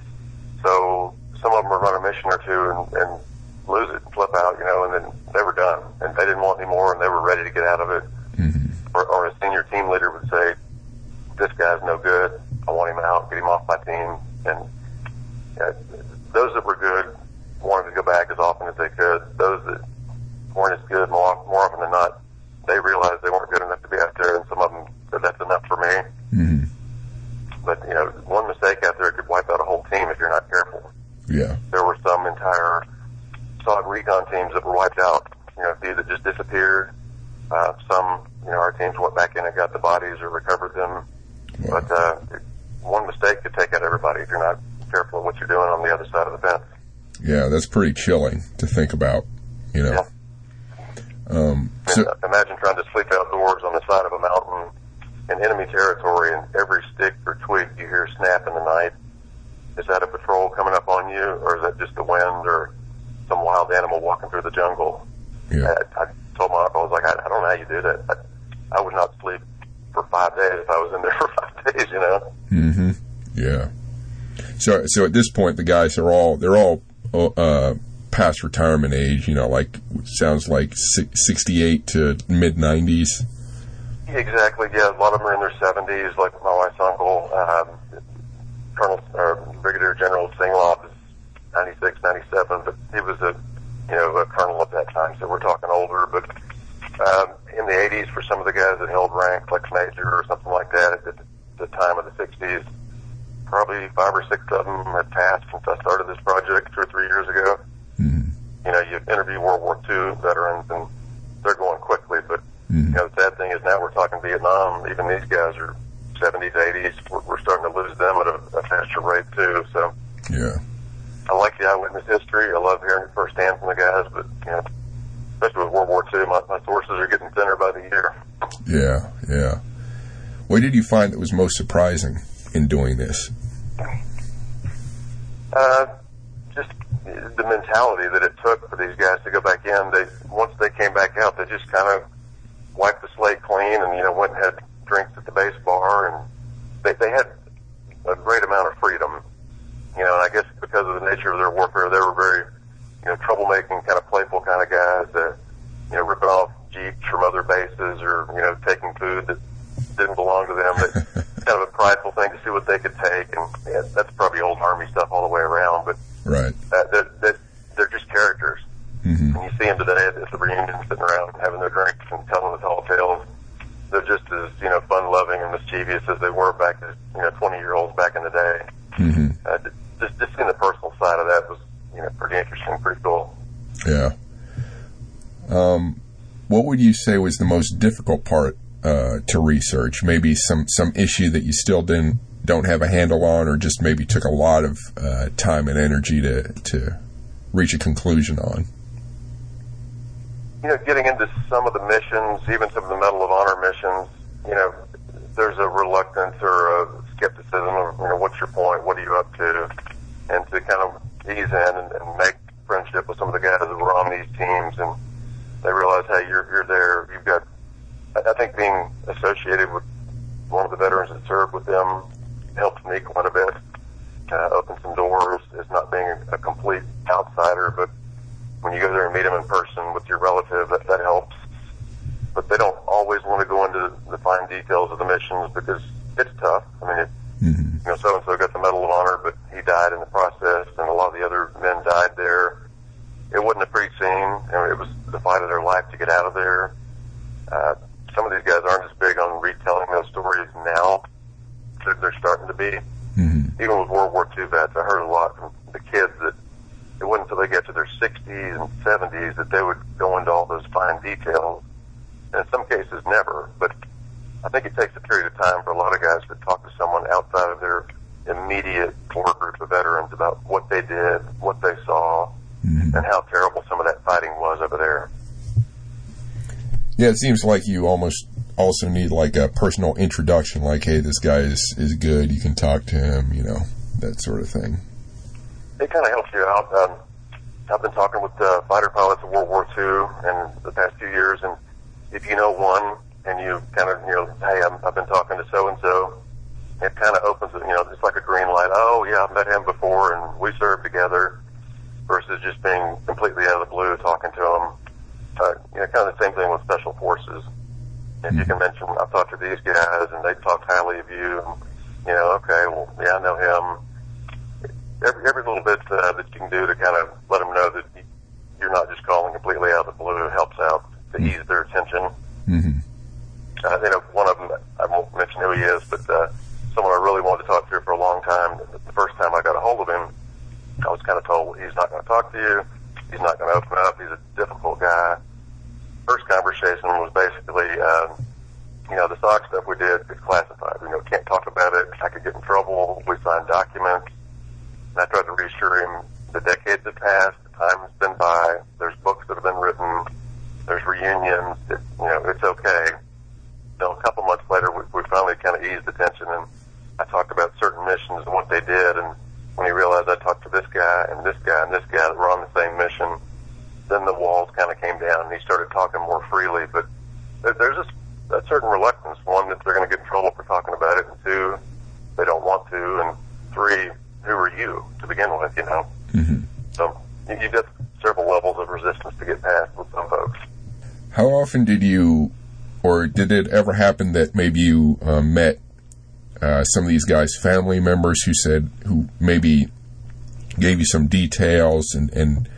So some of them will run a mission or two and, and lose it and flip out, you know, and then they were done. And they didn't want any more and they were ready to get out of it. Mm-hmm. Or, or a senior team leader would say, this guy's no good, I want him out, get him off my team. And uh, those that were good wanted to go back as often as they could. Those that weren't as good, more, more often than not, they realized they weren't good enough to be out there, and some of them said, that's enough for me. Mm-hmm. But, you know, one mistake out there could wipe out a whole team if you're not careful. Yeah. There were some entire S O G recon teams that were wiped out. You know, either just disappeared. Uh, some, you know, our teams went back in and got the bodies or recovered them. Wow. But uh, one mistake could take out everybody if you're not careful of what you're doing on the other side of the fence. Yeah, that's pretty chilling to think about, you know. Yeah. Um, so, and, uh, imagine trying to sleep outdoors on the side of a mountain in enemy territory, and every stick or twig you hear snap in the night. Is that a patrol coming up on you, or is that just the wind or some wild animal walking through the jungle? Yeah. I, I told my uncle, I was like, I, I don't know how you do that. I, I would not sleep for five days if I was in there for five days, you know? Mm-hmm. Yeah. So, so at this point, the guys are all, they're all, uh, past retirement age, you know, like, sounds like sixty-eight to mid nineties. Exactly, yeah. A lot of them are in their seventies, like my wife's uncle, um, Colonel, or Brigadier General Singlaub is ninety-six, ninety-seven, but he was a, you know, a colonel at that time, so we're talking older. But um, in the eighties, for some of the guys that held rank, like Major or something like that, at the time of the sixties, probably five or six of them had passed since I started this project two or three years ago. Mm-hmm. You know, you interview World War Two veterans, and they're going quickly, but mm-hmm. you know, the sad thing is now we're talking Vietnam. Even these guys are seventies, eighties. We're, we're starting to lose them at a, a faster rate too. So, yeah, I like the eyewitness history. I love hearing it firsthand from the guys. But you know, especially with World War Two, my, my sources are getting thinner by the year. Yeah, yeah. What did you find that was most surprising in doing this? Uh, just the mentality that it took for these guys to go back in. They once they came back out, they just kind of wiped the slate clean and, you know, went and had drinks at the base bar and they, they had a great amount of freedom. You know, and I guess because of the nature of their warfare, they were very, you know, troublemaking, kind of playful kind of guys that, you know, ripping off jeeps from other bases or, you know, taking food that didn't belong to them. But kind of a prideful thing to see what they could take. And yeah, that's probably old Army stuff all the way around. But right. uh, they're, they're, they're just characters. Mm-hmm. And you see them today at the reunion sitting around having their drinks and telling the tall tales. They're just as, you know, fun-loving and mischievous as they were back as, you know, twenty-year-olds back in the day. Mm-hmm. Uh, just, just seeing the personal side of that was, you know, pretty interesting, pretty cool. Yeah. Um, what would you say was the most difficult part uh, to research? Maybe some, some issue that you still didn't don't have a handle on, or just maybe took a lot of uh, time and energy to to reach a conclusion on? You know, getting into some of the missions, even some of the Medal of Honor missions, you know, there's a reluctance or a skepticism of, you know, what's your point? What are you up to? And to kind of ease in and, and make friendship with some of the guys that were on these teams, and they realize, hey, you're you're there. You've got, I think being associated with one of the veterans that served with them helped me quite a bit. Uh, opened some doors as not being a, a complete outsider, but when you go there and meet them in person with your relative, that, that helps. But they don't always want to go into the fine details of the missions because it's tough. I mean, it, Mm-hmm. you know, so-and-so got the Medal of Honor, but he died in the process, and a lot of the other men died there. It wasn't a pretty scene. You know, it was the fight of their life to get out of there. Uh, some of these guys aren't as big on retelling those stories now. They're, they're starting to be. Mm-hmm. Even with World War Two vets, I heard a lot from the kids that it wasn't until they get to their sixties and seventies that they would go into all those fine details. And in some cases, never. But I think it takes a period of time for a lot of guys to talk to someone outside of their immediate core group of veterans about what they did, what they saw, mm-hmm. and how terrible some of that fighting was over there. Yeah, it seems like you almost also need like a personal introduction, like, hey, this guy is, is good, you can talk to him, you know, that sort of thing. It kind of helps you out. Um, I've been talking with uh, fighter pilots of World War Two in the past few years, and if you know one, and you kind of, you know, hey, I'm, I've been talking to so-and-so, it kind of opens, you know, it's like a green light. Oh, yeah, I've met him before, and we served together, versus just being completely out of the blue talking to him. Uh, you know, kind of the same thing with Special Forces. If you can mention, I've talked to these guys, and they talk highly of you, and, you know, okay, well, yeah, I know him. Every, every little bit uh, that you can do to kind of let them know that you're not just calling completely out of the blue helps out to ease their attention. Mm-hmm. Uh, you know, one of them, I won't mention who he is, but uh, someone I really wanted to talk to for a long time. The first time I got a hold of him, I was kind of told, he's not going to talk to you. He's not going to open up. He's a difficult guy. First conversation was basically, uh, you know, the SOC stuff we did is classified. You know, can't talk about it. I could get in trouble. We signed documents. And I tried to reassure him the decades have passed. The time has been by. There's books that have been written. There's reunions. It, you know, it's okay. So a couple months later, we, we finally kind of eased the tension, and I talked about certain missions and what they did. And when he realized I talked to this guy and this guy and this guy that were on the same mission, then the walls kind of came down, and he started talking more freely. But there, there's a, a certain reluctance. One, that they're going to get in trouble for talking about it, and two, they don't want to, and three, who are you to begin with, you know? Mm-hmm. So you, you've got several levels of resistance to get past with some folks. How often did you, or did it ever happen that maybe you uh, met uh, some of these guys' family members who said, who maybe gave you some details and, and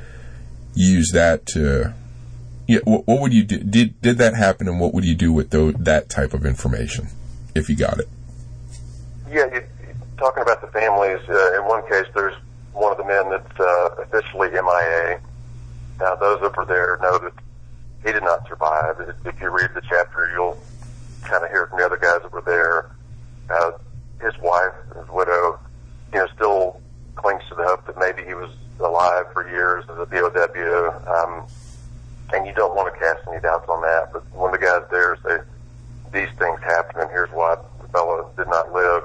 used that to, yeah, what, what would you do? Did, did that happen, and what would you do with those, that type of information if you got it? Yeah, you, talking about the families, uh, in one case, there's one of the men that's uh, officially M I A. Now, those that were there know that he did not survive. If you read the chapter, you'll kind of hear from the other guys that were there. Uh, his wife, his widow, you know, still clings to the hope that maybe he was alive for years as a B O W. Um, and you don't want to cast any doubts on that. But when the guys there say, these things happen, and here's why the fellow did not live,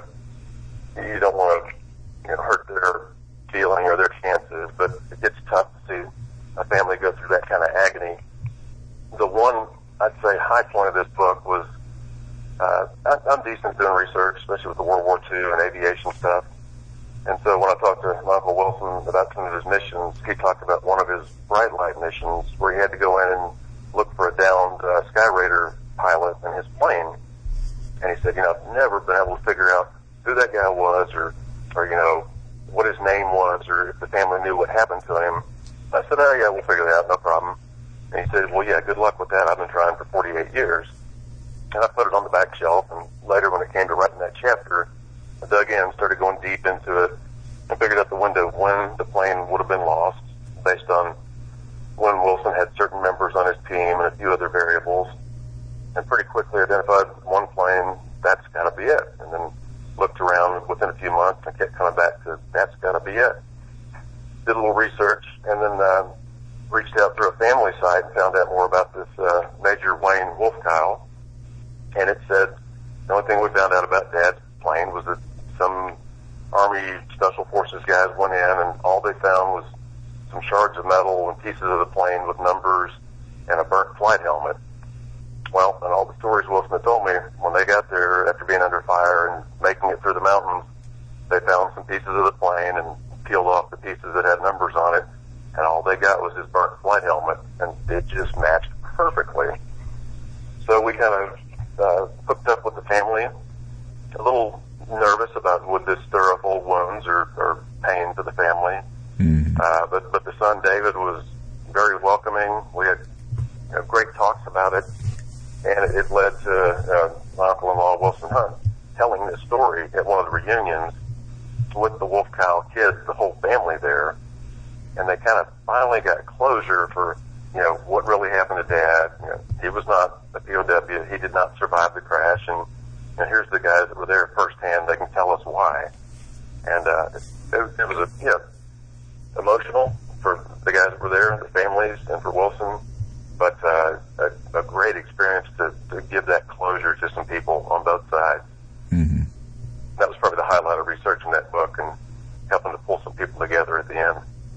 you don't want to, you know, hurt their feeling or their chances. But it's tough to see a family go through that kind of agony. The one, I'd say, high point of this book was, uh, I, I'm decent doing research, especially with the World War to and aviation stuff. And so when I talked to my Uncle Wilson about some of his missions, he talked about one of his bright light missions where he had to go in and look for a downed uh, Sky Raider pilot in his plane. And he said, you know, I've never been able to figure out who that guy was or, or, you know, what his name was or if the family knew what happened to him. I said, oh, yeah, we'll figure that out, no problem. And he said, well, yeah, good luck with that. I've been trying for forty-eight years. And I put it on the back shelf, and later when it came to writing that chapter, I dug in, started going deep into it, and figured out the window of when the plane would have been lost based on when Wilson had certain members on his team and a few other variables, and pretty quickly identified one plane, that's got to be it. And then looked around within a few months and kept coming back to, that's got to be it. Did a little research, and then uh, reached out through a family site and found out more about this uh, Major Wayne Wolfkyle. And it said the only thing we found out about Dad's plane was that some Army Special Forces guys went in, and all they found was some shards of metal and pieces of the plane with numbers and a burnt flight helmet. Well, and all the stories Wilson had told me, when they got there after being under fire and making it through the mountains, they found some pieces of the plane and peeled off the pieces that had numbers on it, and all they got was his burnt flight helmet, and it just matched perfectly. So we kind of uh, hooked up with the family, a little nervous about would this stir up old wounds or, or pain to the family. Mm. Uh, but, but the son, David, was very welcoming. We had you know, great talks about it, and it, it led to uh, my uncle-in-law, Wilson Hunt, telling this story at one of the reunions with the Wolfkyle kids, the whole family there, and they kind of finally got closure for, you know, what really happened to Dad. You know, he was not a P O W. He did not survive the crash, and, and here's the guys that were there firsthand. They can tell us why. And uh, it, it was, a, you know, emotional for the guys that were there, the families, and for Wilson, but uh, a, a great experience to, to give that closure to some people on both sides. Mm-hmm. That was probably the highlight of researching that book and helping to pull some people together at the end.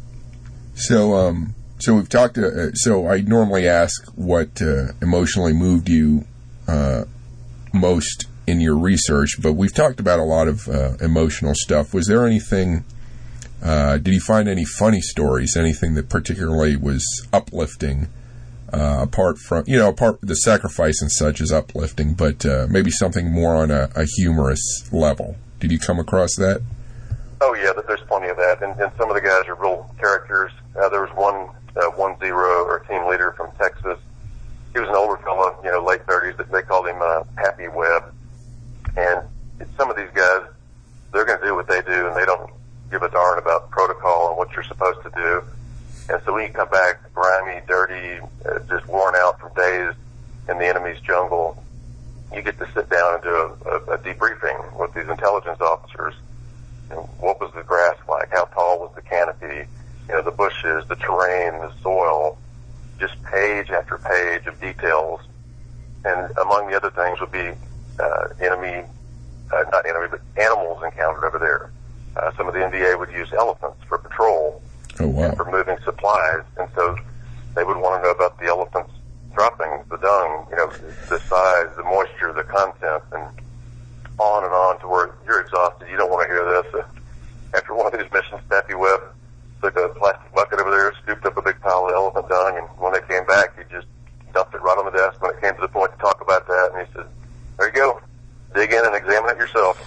So, um, so we've talked. Uh, so I normally ask what uh, emotionally moved you uh, most in your research, but we've talked about a lot of uh, emotional stuff. Was there anything? Uh, did you find any funny stories? Anything that particularly was uplifting? Uh, apart from, you know, apart the sacrifice and such is uplifting, but uh, maybe something more on a, a humorous level. Did you come across that? Oh yeah, there's plenty of that, and, and some of the guys are real characters. Uh, there was one uh, one zero or team leader from Texas. He was an older fellow, you know, late thirties. But they called him uh, Happy Webb. And some of these guys, they're going to do what they do, and they don't give a darn about protocol and what you're supposed to do. And so when you come back grimy, dirty, uh, just worn out from days in the enemy's jungle, you get to sit down and do a, a, a debriefing with these intelligence officers. You know, what was the grass like? How tall was the canopy? You know, the bushes, the terrain, the soil, just page after page of details. And among the other things would be uh, enemy, uh, not enemy, but animals encountered over there. Uh, some of the N V A would use elephants for patrol. Oh, wow. And for moving supplies, and so they would want to know about the elephants' droppings, the dung, you know, the size, the moisture, the content, and on and on to where you're exhausted. You don't want to hear this. Uh, after one of these missions, Happy Webb took a plastic bucket over there, scooped up a big pile of elephant dung, and when they came back, he just dumped it right on the desk when it came to the point to talk about that, and he said, there you go, dig in and examine it yourself.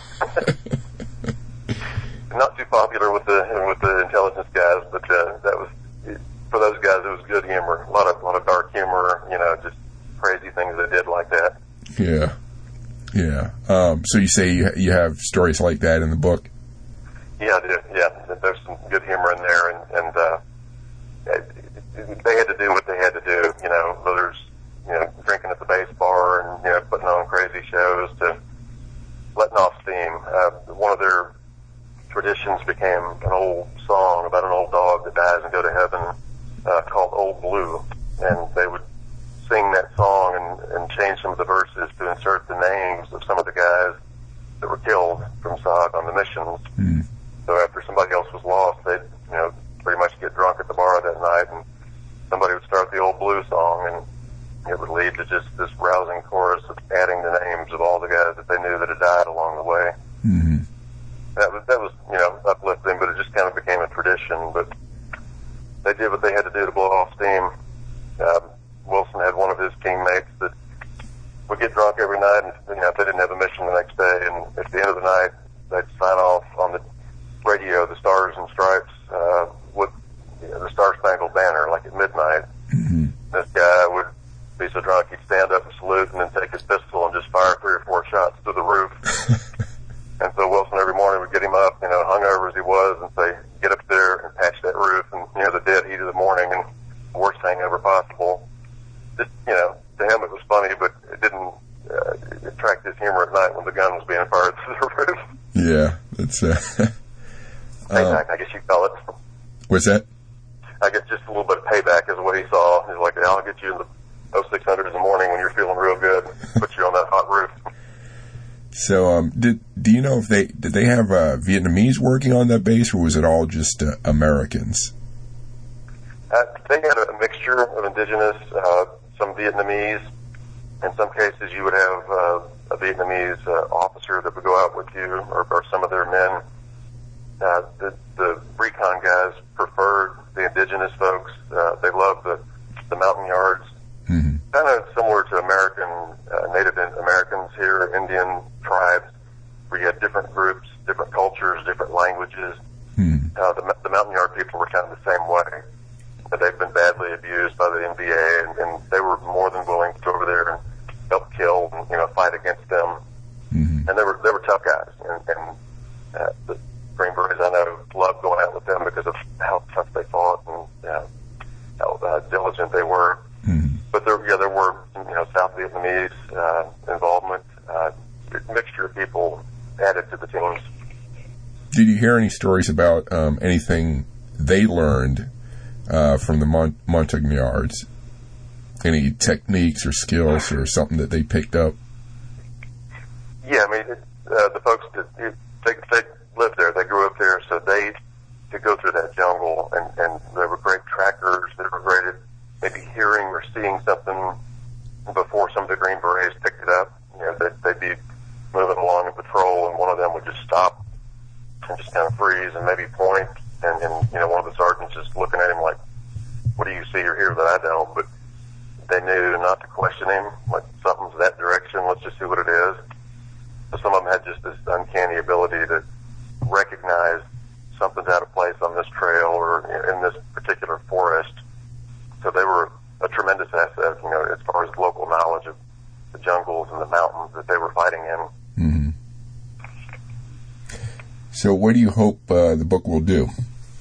Not too popular with the with the intelligence guys, but uh, that was for those guys. It was good humor, a lot of a lot of dark humor, you know, just crazy things they did like that. Yeah, yeah. Um, so you say you you have stories like that in the book? Yeah, I do. Yeah, there's some good humor in there, and and uh, they had to do what they had to do. You know, whether it's you know drinking at the base bar and you know putting on crazy shows to letting off steam. Uh, one of their traditions became an old song about an old dog that dies and go to heaven uh, called Old Blue. And they would sing that song and, and change some of the verses to insert the names of some of the guys that were killed from S O G on the missions. Mm. So after somebody else was lost, they'd, you know, pretty much get drunk at the bar that night and somebody would start the Old Blue song and it would lead to just this rousing chorus of adding the names of all the guys that they knew that had died along the way. Mm-hmm. that was, that was, you know, uplifting, but it just kind of became a tradition. But they did what they had to do to blow off steam. Um, Wilson had one of his teammates that would get drunk every night, and, you know, if they didn't have a mission the next day, and at the end of the night, they'd sign off on the radio, the Stars and Stripes, uh, with, you know, the Star Spangled Banner, like at midnight. Mm-hmm. This guy would be so drunk he'd stand up and salute and then take his pistol and just fire three or four shots to the roof. And so Wilson every morning would get him up, you know, hungover as he was, and say, get up there and patch that roof, and, you know, the dead heat of the morning and worst hangover possible. Just, you know, to him it was funny, but it didn't uh, attract his humor at night when the gun was being fired through the roof. Yeah, that's, uh, payback, um, I guess you call it. What's that? I guess just a little bit of payback is what he saw. He's like, I'll get you in the oh six hundred in the morning when you're feeling real good, put you on that hot roof. So, um, did do you know if they did they have uh, Vietnamese working on that base, or was it all just uh, Americans? Uh, they had a mixture of indigenous, uh, some Vietnamese. In some cases, you would have uh, a Vietnamese uh, officer that would go out with you, or, or some of their men. Uh, the, the recon guys preferred the indigenous folks. Uh, they loved the, the mountain yards. Mm-hmm. Kind of similar to American, uh, Native Americans here, Indian tribes, where you had different groups, different cultures, different languages. Mm-hmm. Uh, the, the mountain yard people were kind of the same way. But they've been badly abused by the N V A, and, and they were more than willing to go over there and help kill and, you know, fight against them. Mm-hmm. And they were they were tough guys. And, and uh, the Green Berets, I know, loved going out with them because of how tough they fought and uh, how uh, diligent they were. Mm-hmm. But there, yeah, there were, you know, South Vietnamese uh, involvement. Uh, a mixture of people added to the teams. Did you hear any stories about um, anything they learned uh, from the Mont- Montagnards? Any techniques or skills or something that they picked up? Yeah, I mean, it, uh, the folks that it, they, they lived there, they grew up there, so they could go through that jungle, and, and they were great trackers. They were great at maybe hearing or seeing something before some of the Green Berets picked it up. You know, they'd, they'd be moving along in patrol, and one of them would just stop and just kind of freeze and maybe point, and, and you know, one of the sergeants just looking at him like, what do you see or hear that I don't? But they knew not to question him, like something's that direction, let's just see what it is. So some of them had just this uncanny ability to recognize something's out of place on this trail or in this particular forest. So they were a tremendous asset, you know, as far as local knowledge of the jungles and the mountains that they were fighting in. Mm-hmm. So what do you hope uh, the book will do?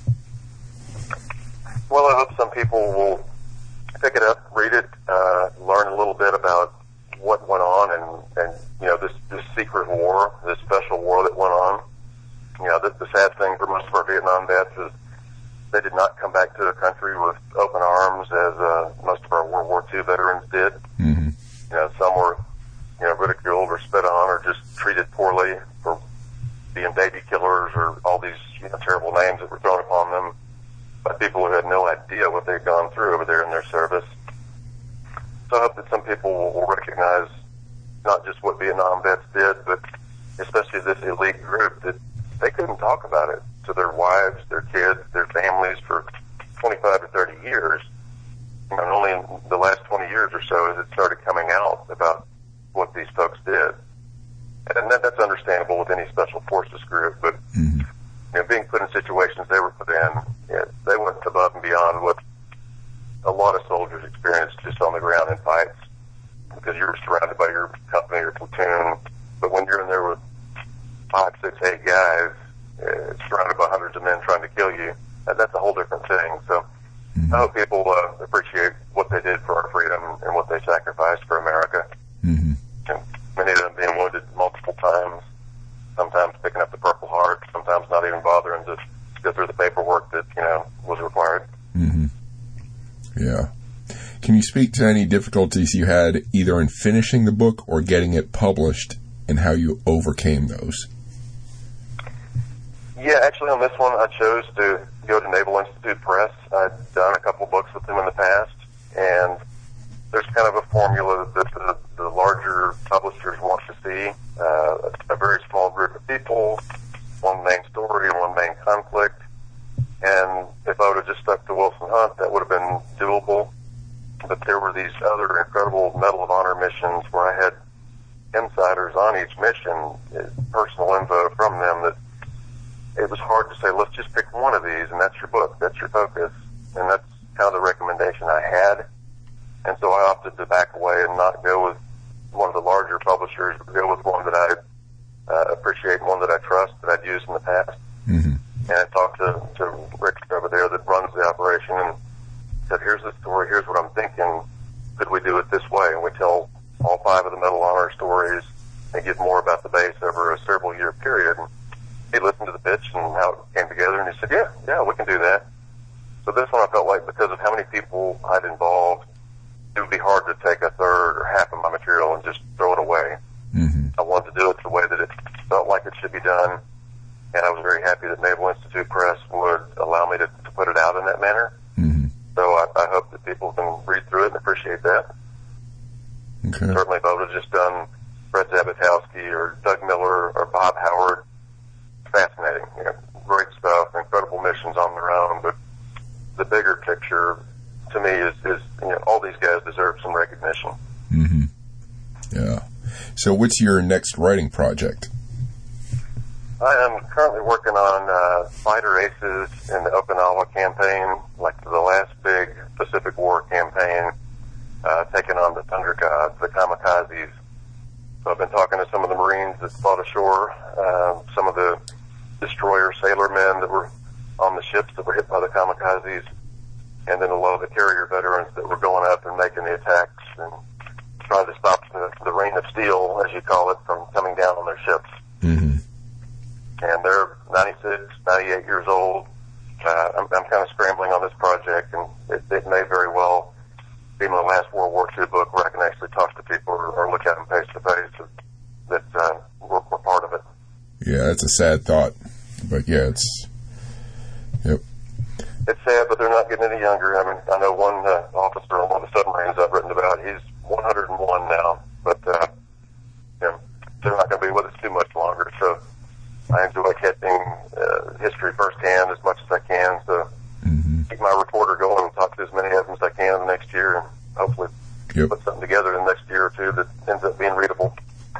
Well, I hope some people will pick it up, read it, uh, learn a little bit about what went on and, and you know, this, this secret war, this special war that went on. You know, the, the sad thing for most of our Vietnam vets is they did not come back to the country with open arms as uh, most of our World War Two veterans did. Mm-hmm. You know, some were, you know, ridiculed or spit on or just treated poorly for being baby killers or all these, you know, terrible names that were thrown upon them by people who had no idea what they'd gone through over there in their service. So I hope that some people will recognize not just what Vietnam vets did, but especially this elite group that they couldn't talk about it to their wives, their kids, their families for twenty-five to thirty years. And only in the last twenty years or so has it started coming out about what these folks did. And that, that's understandable with any special forces group, but mm-hmm. you know, being put in situations they were put in, yeah, they went above and beyond what a lot of soldiers experienced just on the ground in fights, because you're surrounded by your company or platoon. But when you're in there with five, six, eight guys, uh, surrounded by hundreds of men trying to kill you, that, that's a whole different thing. So mm-hmm. I hope people uh, appreciate what they did for our freedom and what they sacrificed for America. Mm-hmm. And many of them being wounded multiple times, sometimes picking up the Purple Heart, sometimes not even bothering to go through the paperwork that, you know, was required. Mm-hmm. Yeah. Can you speak to any difficulties you had either in finishing the book or getting it published and how you overcame those? Yeah, actually on this one I chose to go to Naval Institute Press. I'd done a couple books with them in the past, and there's kind of a formula that the, the larger publishers want to see. Uh, a very small group of people, one main story and one main conflict. And if I would have just stuck to Wilson Hunt, that would have been doable. But there were these other incredible Medal of Honor missions where I had insiders on each mission, personal info from them, that it was hard to say, let's just pick one of these, and that's your book, that's your focus. And that's kind of the recommendation I had. And so I opted to back away and not go with one of the larger publishers, but go with one that I uh, appreciate, one that I trust, that I'd used in the past. Mm-hmm. And I talked to, to Rick over there that runs the operation and said, here's the story, here's what I'm thinking, could we do it this way? And we tell all five of the Medal of Honor stories and give more about the base over a several year period. And he listened to the pitch and how it came together, and he said, yeah, yeah, we can do that. So this one I felt like, because of how many people I'd involved, it would be hard to take a third or half of my material and just throw it away. Mm-hmm. I wanted to do it the way that it felt like it should be done, and I was very happy that Naval Institute Press would allow me to, to put it out in that manner. Mm-hmm. So I, I hope that people can read through it and appreciate that. Okay. Certainly if I would have just done Fred Zabitowski or Doug Miller or Bob Howard, fascinating, you know, great stuff, incredible missions on their own, but the bigger picture to me is, is you know, all these guys deserve some recognition. Mm-hmm. Yeah. So what's your next writing project? I am currently working on uh, Fighter Aces in the Okinawa campaign, like the last big Pacific War campaign, uh, taking on the Thunder Gods, the Kamikazes. So I've been talking to some of the Marines that fought ashore, uh, some of the destroyer sailormen that were on the ships that were hit by the Kamikazes, and then a lot of the carrier veterans that were going up and making the attacks and trying to stop the, the rain of steel, as you call it, from coming down on their ships. Mm-hmm. And they're ninety-six, ninety-eight years old. Uh, I'm, I'm kind of scrambling on this project, and it, it may very well be my last World War Two book where I can actually talk to people or, or look at them face to face that uh, were, were part of it. Yeah, that's a sad thought. But yeah, it's, yep. It's sad, but they're not getting any younger. I mean, I know one uh, officer on one of the submarines I've written about, he's one hundred and one now, but uh, you know, they're not going to be with us too much longer. So I enjoy catching uh, history firsthand as much as I can. So mm-hmm. keep my reporter going and talk to as many of them as I can the next year, and hopefully yep. put something together in the next year or two that ends up being readable.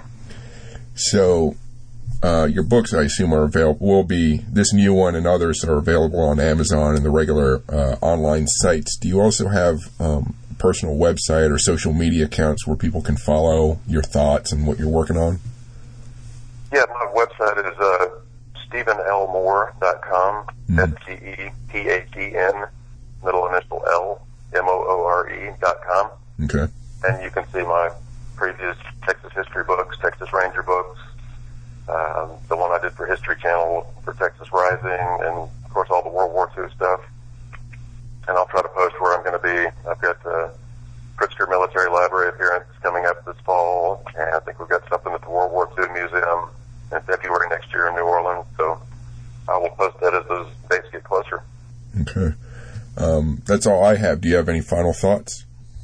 So uh, your books, I assume, are available. Will be this new one and others are available on Amazon and the regular uh, online sites. Do you also have um, a personal website or social media accounts where people can follow your thoughts and what you're working on? Yeah, my website is uh, stephen l moore dot com, mm-hmm. S T E P H E N, middle initial L, M O O R E dot com. Okay. And you can see my previous Texas history books, Texas Ranger books, um, the one I did for History Channel for Texas Rising, and, of course, all the World War Two stuff. And I'll try to post where I'm going to be. I've got the Pritzker Military Library appearance coming up this fall, and I think we've got something at the World War Two Museum in February next year in New Orleans, so I will post that as those dates get closer. Okay. Um, that's all I have. Do you have any final thoughts?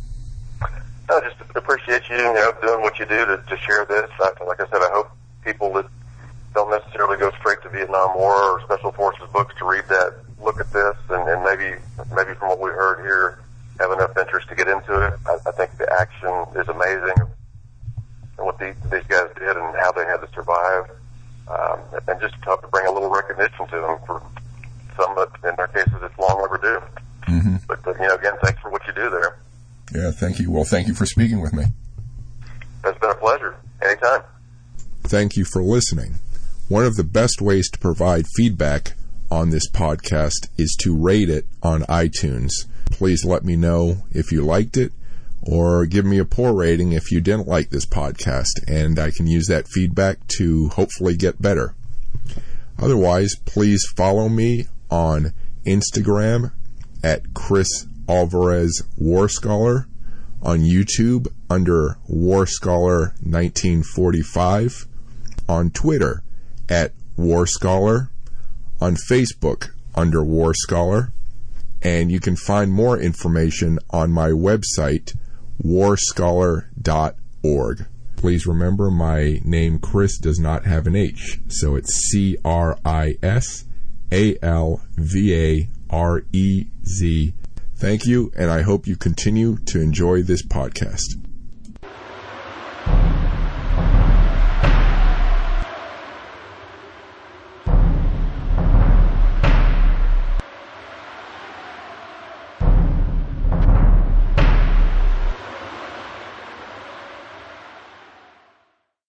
I just appreciate you, you know, doing what you do to, to share this. I, like I said, I hope people that don't necessarily go straight to Vietnam War or Special Forces books to read that, look at this, and, and maybe maybe from what we heard here, have enough interest to get into it. I, I think the action is amazing, and what these, these guys did and how they had to survive, um, and just to, to bring a little recognition to them. For some, that in their cases, it's long overdue. Mm-hmm. But, but, you know, again, thanks for what you do there. Yeah, thank you. Well, thank you for speaking with me. It's been a pleasure. Anytime. Thank you for listening. One of the best ways to provide feedback on this podcast is to rate it on iTunes. Please let me know if you liked it, or give me a poor rating if you didn't like this podcast, and I can use that feedback to hopefully get better. Otherwise, please follow me on Instagram at Chris Alvarez War Scholar, on YouTube under War Scholar nineteen forty-five, on Twitter at War Scholar, on Facebook under War Scholar, and you can find more information on my website, war scholar dot org. Please remember, my name Chris does not have an H, so it's C R I S A L V A R E Z. Thank you, and I hope you continue to enjoy this podcast.